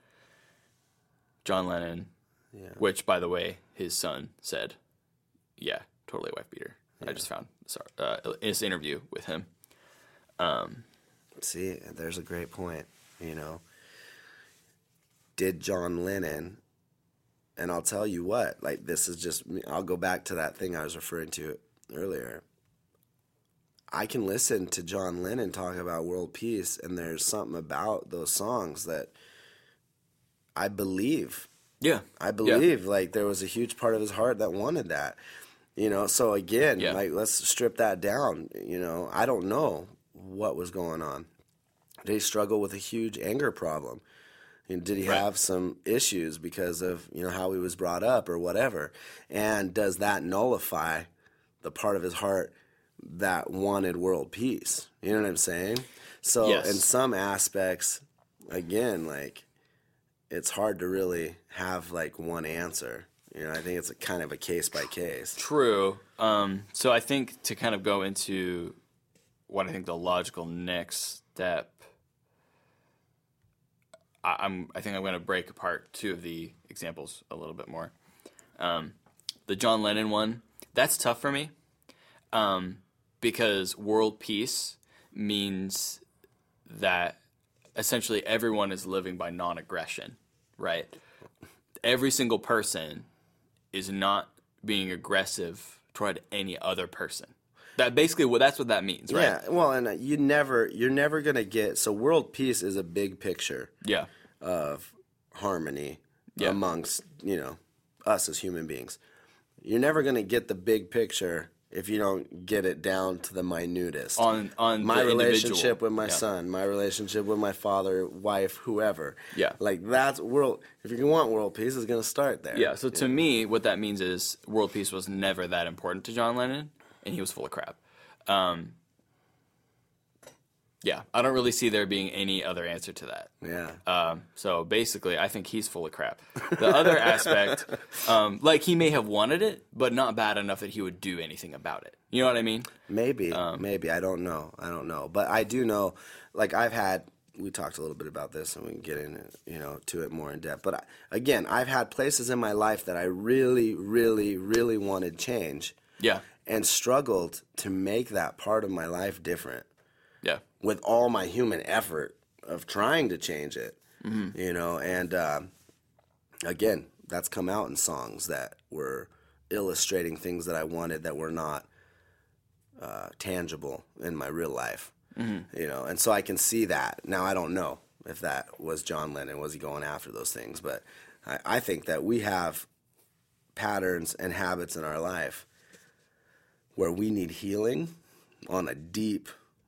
John Lennon, yeah. which, by the way, his son said, "Yeah, totally a wife beater." Yeah. I just found sorry, uh, in his interview with him. Um, See, there's a great point. You know, did John Lennon, and I'll tell you what, like this is just, I'll go back to that thing I was referring to earlier. I can listen to John Lennon talk about world peace, and there's something about those songs that I believe. Yeah. I believe, yeah. like, there was a huge part of his heart that wanted that. You know, so again, yeah. like, let's strip that down. You know, I don't know what was going on. Did he struggle with a huge anger problem? And did he right. have some issues because of, you know, how he was brought up or whatever? And does that nullify the part of his heart that wanted world peace? You know what I'm saying? So yes. in some aspects, again, like, it's hard to really have like one answer. You know, I think it's a kind of a case by case. True. Um, so I think to kind of go into what I think the logical next step, I, I'm I think I'm going to break apart two of the examples a little bit more. Um, the John Lennon one, that's tough for me, um, because world peace means that essentially everyone is living by non-aggression, right? Every single person is not being aggressive toward any other person. That basically, well, that's what that means, right? Yeah, well, and uh, you never, you're never gonna get. So, world peace is a big picture Yeah. of harmony Yeah. amongst you know us as human beings. You're never gonna get the big picture if you don't get it down to the minutest. On on my the relationship individual. with my Yeah. son, my relationship with my father, wife, whoever. Yeah. like that's world. If you want world peace, it's gonna start there. Yeah, so to me, what that means is world peace was never that important to John Lennon, and he was full of crap. Um, yeah, I don't really see there being any other answer to that. Yeah. Um, so basically, I think he's full of crap. The other aspect, um, like he may have wanted it, but not bad enough that he would do anything about it. You know what I mean? Maybe, Um, maybe I don't know. I don't know, but I do know. Like I've had, we talked a little bit about this, and we can get in, you know, to it more in depth. But I, again, I've had places in my life that I really, really, really wanted change, Yeah, and struggled to make that part of my life different yeah, with all my human effort of trying to change it. You know, and uh, again, that's come out in songs that were illustrating things that I wanted that were not uh, tangible in my real life. You know, and so I can see that. Now, I don't know if that was John Lennon, was he going after those things, but I, I think that we have patterns and habits in our life where we need healing on a deep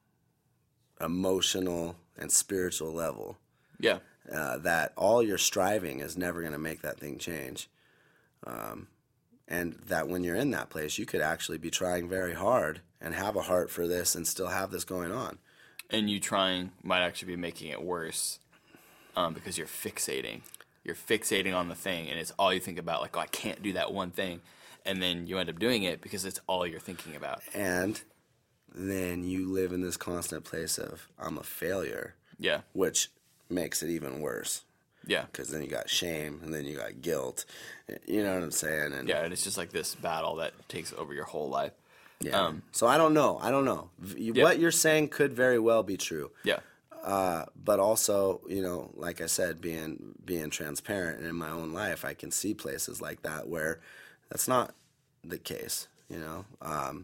emotional and spiritual level, yeah, uh, that all your striving is never going to make that thing change. Um, and that when you're in that place, you could actually be trying very hard and have a heart for this and still have this going on. and you trying might actually be making it worse, um, because you're fixating. You're fixating on the thing, and it's all you think about. Like, oh, I can't do that one thing, and then you end up doing it because it's all you're thinking about. And then you live in this constant place of, I'm a failure, Yeah, which makes it even worse. yeah, Because then you got shame, and then you got guilt. You know what I'm saying? And yeah. And it's just like this battle that takes over your whole life. yeah. Um, so I don't know. I don't know. V- Yeah. What you're saying could very well be true. Yeah, Uh, but also, you know, like I said, being being transparent, and in my own life, I can see places like that where that's not the case. You know, um,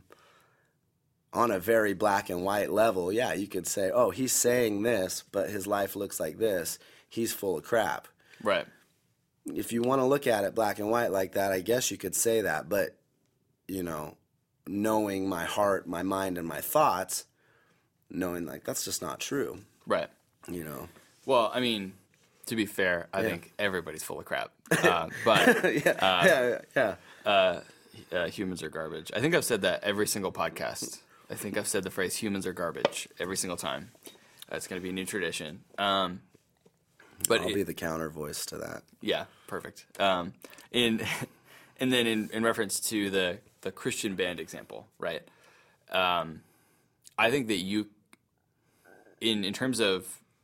on a very black and white level, yeah, you could say, oh, he's saying this, but his life looks like this. He's full of crap. right. If you want to look at it black and white like that, I guess you could say that. But, you know, knowing my heart, my mind, and my thoughts, knowing like that's just not true. Right. You know. Well, I mean, to be fair, I Yeah. think everybody's full of crap. Uh, but yeah, yeah, yeah. uh, uh, humans are garbage. I think I've said that every single podcast. I think I've said the phrase "humans are garbage" every single time. That's going to be a new tradition. Um, but I'll it- be the counter voice to that. yeah, perfect. Um, in and then in, in reference to the the Christian band example, right? Um, I think that you, in in terms of,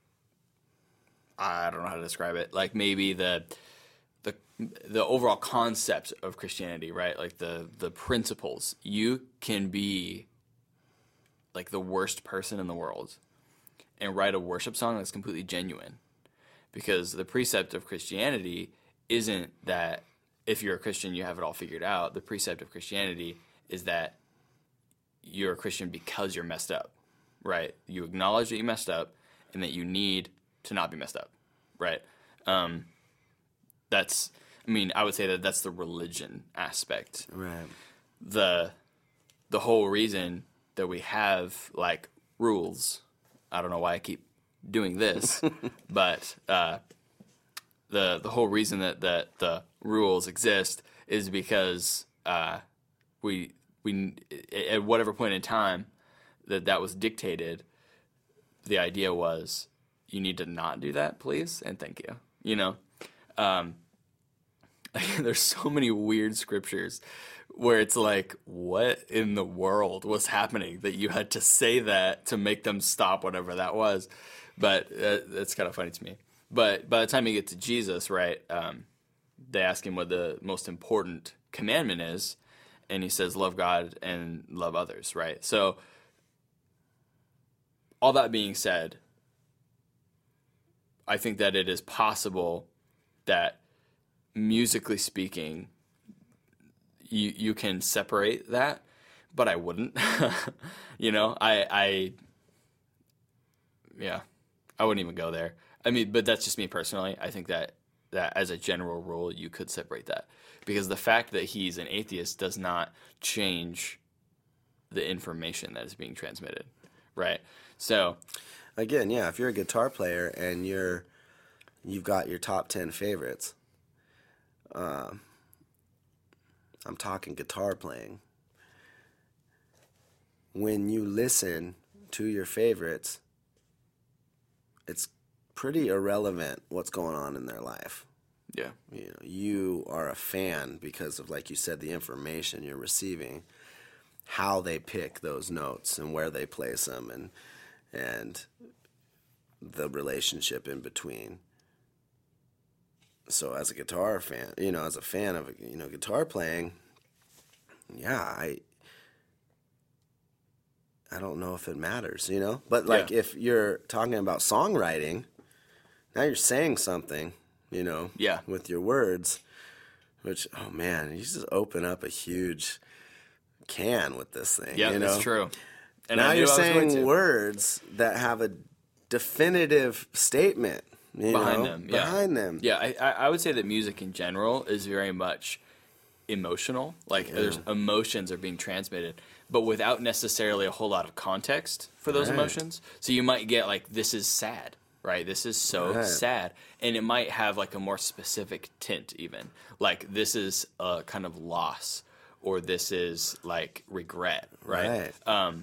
I don't know how to describe it. Like maybe the the the overall concept of Christianity, right? Like the the principles. You can be like the worst person in the world and write a worship song that's completely genuine. Because the precept of Christianity isn't that if you're a Christian, you have it all figured out. The precept of Christianity is that you're a Christian because you're messed up, right? You acknowledge that you messed up and that you need to not be messed up, right? Um, that's, I mean, I would say that that's the religion aspect. Right. The the whole reason that we have, like, rules, I don't know why I keep doing this, but uh, the the whole reason that, that the rules exist is because uh, we we at whatever point in time that that was dictated, the idea was you need to not do that, please, and thank you. You know, Um, there's so many weird scriptures where it's like, what in the world was happening that you had to say that to make them stop whatever that was? But uh, that's kind of funny to me. But by the time you get to Jesus, right, um, they ask him what the most important commandment is, and he says, love God and love others, right? So all that being said, I think that it is possible that musically speaking, you you can separate that, but I wouldn't. you know, I I yeah, I wouldn't even go there. I mean, but that's just me personally. I think that that as a general rule, you could separate that, because the fact that he's an atheist does not change the information that is being transmitted, right? So, again, yeah, if you're a guitar player and you're you've got your top ten favorites, uh, I'm talking guitar playing. When you listen to your favorites, it's pretty irrelevant what's going on in their life. yeah, You know, you are a fan because of, like you said, the information you're receiving, how they pick those notes and where they place them, and and the relationship in between. So as a guitar fan, you know, as a fan of, you know, guitar playing, yeah, I I don't know if it matters, you know? But like Yeah. if you're talking about songwriting, now you're saying something, you know, Yeah. with your words, which, oh man, you just open up a huge can with this thing, yeah, you know? that's true. And Now I knew you're I was going saying to. words that have a definitive statement, you Behind know, them, yeah. behind them. Yeah, I, I I would say that music in general is very much emotional. Like there's emotions are being transmitted, but without necessarily a whole lot of context for those Right. emotions. So you might get like, this is sad, right? This is so Right. sad. And it might have like a more specific tint even. Like this is a kind of loss, or this is like regret, right? Right.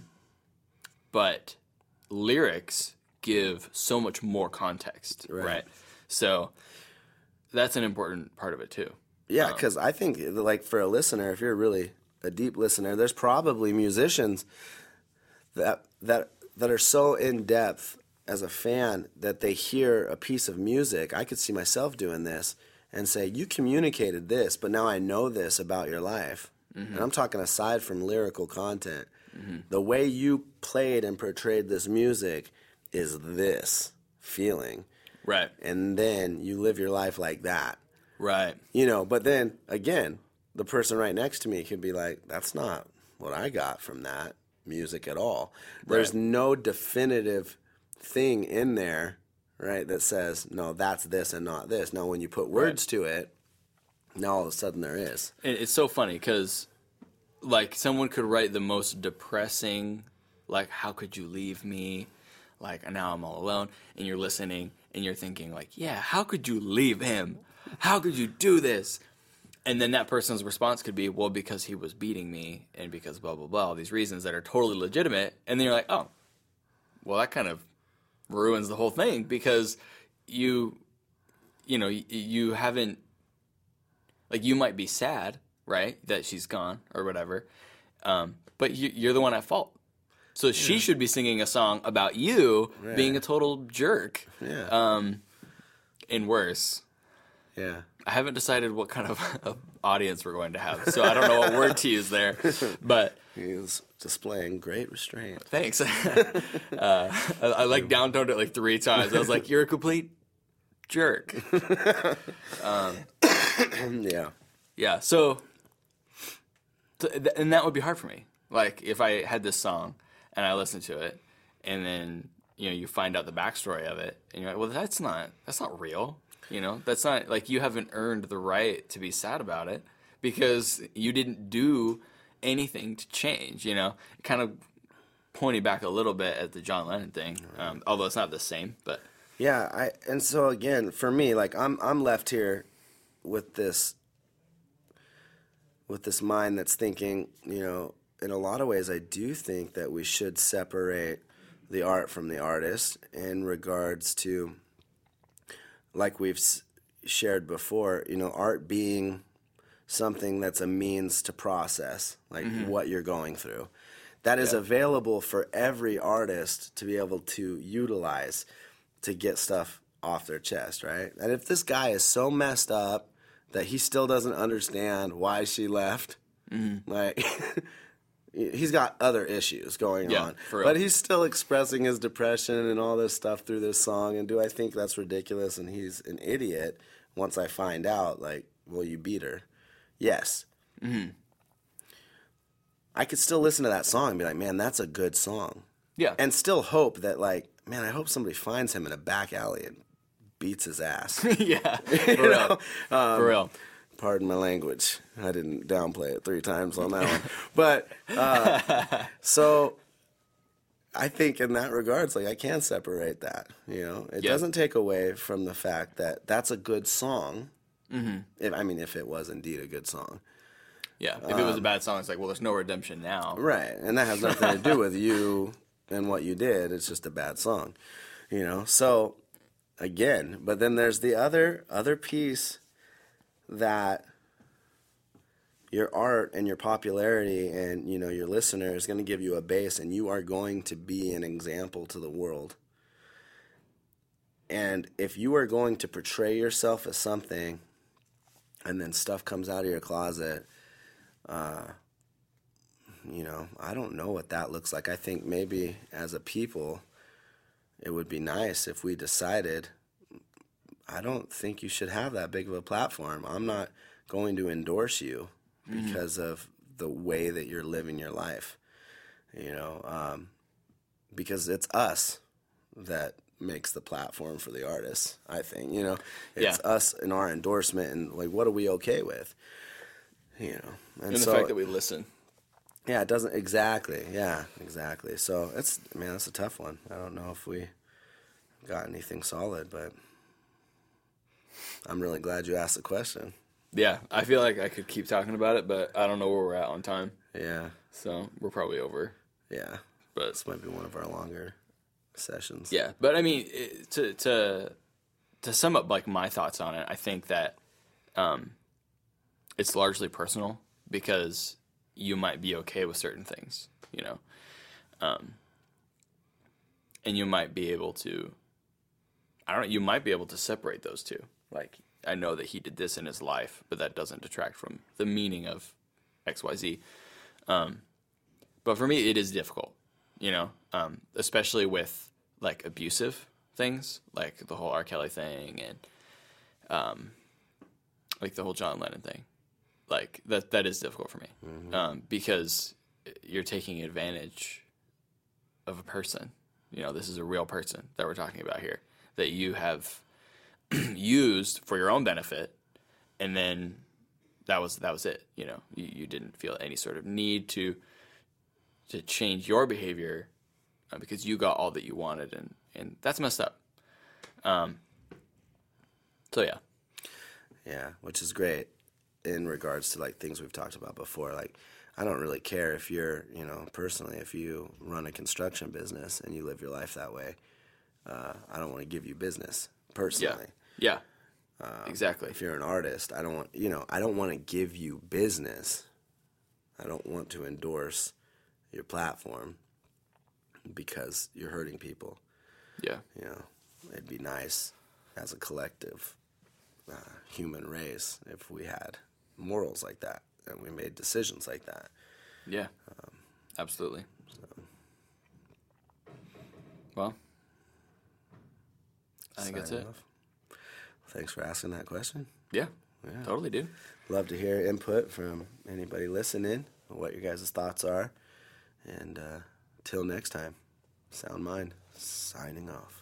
But lyrics give so much more context, right? Right. So that's an important part of it too. Yeah, because I think, like, for a listener, if you're really a deep listener, there's probably musicians that that that are so in depth as a fan that they hear a piece of music. I could see myself doing this and say, "You communicated this, but now I know this about your life." Mm-hmm. And I'm talking aside from lyrical content. Mm-hmm. The way you played and portrayed this music is this feeling, Right. and then you live your life like that. Right. You know, but then again, the person right next to me could be like, that's not what I got from that music at all. There's Right. no definitive thing in there, right, that says, no, that's this and not this. Now, when you put words to it, now all of a sudden there is. And it's so funny because, like, someone could write the most depressing, like, how could you leave me? Like, now I'm all alone. And you're listening and you're thinking, like, yeah, how could you leave him? How could you do this? And then that person's response could be, well, because he was beating me and because blah, blah, blah, all these reasons that are totally legitimate. And then you're like, oh, well, that kind of ruins the whole thing because you, you know, you, you haven't, like, you might be sad, right, that she's gone or whatever, um, but you, you're the one at fault. So she should be singing a song about you Right. being a total jerk. Yeah. Um, and worse. Yeah. I haven't decided what kind of uh, audience we're going to have, so I don't know what word to use there. But He was displaying great restraint. thanks. uh, I, I like downtoned it like three times. I was like, "You're a complete jerk." Yeah. Yeah. So, th- th- and that would be hard for me. Like if I had this song and I listened to it, and then you know you find out the backstory of it, and you're like, "Well, that's not that's not real." You know, that's not like you haven't earned the right to be sad about it because you didn't do anything to change. You know, kind of pointing back a little bit at the John Lennon thing, um, although it's not the same. But Yeah, I and so again, for me, like I'm I'm left here with this with this mind that's thinking, you know, in a lot of ways I do think that we should separate the art from the artist in regards to, like we've shared before, you know, art being something that's a means to process, like mm-hmm. what you're going through. That is yeah. available for every artist to be able to utilize to get stuff off their chest, right? And if this guy is so messed up that he still doesn't understand why she left, mm-hmm. like, he's got other issues going yeah, on. But he's still expressing his depression and all this stuff through this song, and do I think that's ridiculous and he's an idiot once I find out, like, well, you beat her? Yes. Mm-hmm. I could still listen to that song and be like, man, that's a good song. Yeah. And still hope that, like, man, I hope somebody finds him in a back alley and beats his ass. yeah. For real. Um, For real. Pardon my language. I didn't downplay it three times on that one. But, uh, so I think in that regards, like, I can separate that, you know. It yeah. doesn't take away from the fact that that's a good song. Mm-hmm. If, I mean, if it was indeed a good song. Yeah, if it was a bad song, it's like, well, there's no redemption now. Right, and that has nothing to do with you and what you did. It's just a bad song, you know? So, again, but then there's the other other piece that your art and your popularity and, you know, your listener is going to give you a base, and you are going to be an example to the world. And if you are going to portray yourself as something and then stuff comes out of your closet... Uh, you know, I don't know what that looks like. I think maybe as a people, it would be nice if we decided, I don't think you should have that big of a platform. I'm not going to endorse you mm-hmm. because of the way that you're living your life, you know, um, because it's us that makes the platform for the artists, I think, you know. It's yeah. us and our endorsement and, like, what are we okay with? You know, and, and the so, fact that we listen. Yeah, it doesn't exactly. Yeah, exactly. So it's man, that's a tough one. I don't know if we got anything solid, but I'm really glad you asked the question. Yeah, I feel like I could keep talking about it, but I don't know where we're at on time. Yeah. So we're probably over. Yeah, but this might be one of our longer sessions. Yeah, but I mean, to to to sum up like my thoughts on it, I think that. Um, It's largely personal because you might be okay with certain things, you know, um, and you might be able to, I don't know, you might be able to separate those two. Like, I know that he did this in his life, but that doesn't detract from the meaning of X, Y, Z. Um, but for me, it is difficult, you know, um, especially with like abusive things, like the whole R. Kelly thing and um, like the whole John Lennon thing. Like, that that is difficult for me mm-hmm. um, because you're taking advantage of a person. You know, this is a real person that we're talking about here that you have used for your own benefit, and then that was that was it. You know, you, you didn't feel any sort of need to to change your behavior uh, because you got all that you wanted, and, and that's messed up. Um. So, yeah. Yeah, which is great. In regards to like things we've talked about before, like I don't really care if you're, you know, personally, if you run a construction business and you live your life that way, uh, I don't want to give you business personally. Yeah, yeah. Um, exactly. If you're an artist, I don't want, you know, I don't want to give you business. I don't want to endorse your platform because you're hurting people. Yeah. You know, it'd be nice as a collective uh, human race if we had morals like that and we made decisions like that. Yeah, um, absolutely. So. Well, I think that's it. Well, thanks for asking that question. Yeah, yeah, totally, dude. Love to hear input from anybody listening, what your guys' thoughts are. And uh, till next time, Sound Mind, signing off.